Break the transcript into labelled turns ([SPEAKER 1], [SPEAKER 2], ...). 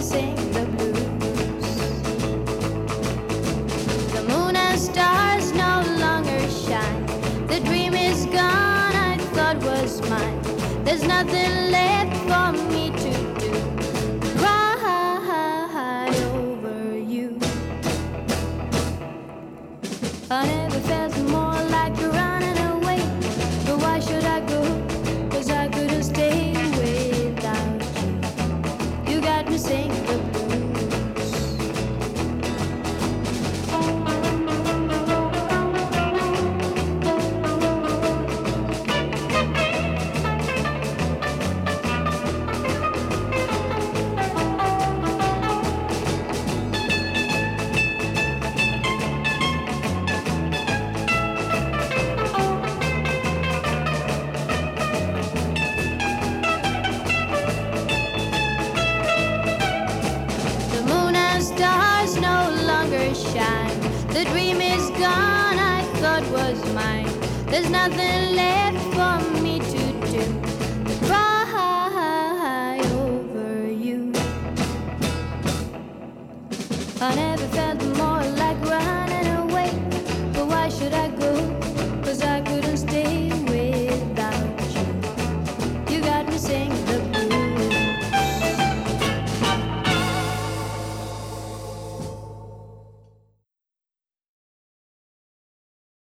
[SPEAKER 1] sing the blues. The moon and stars no longer shine. The dream is gone, I thought was mine. There's nothing left for me to do. Cry over you. I never felt more like running away. But why should I go? 'Cause I couldn't stay without you. You got me singing the blues. Stars no longer shine. The dream is gone, I thought was mine. There's nothing left for me to do. Cry over you. I never felt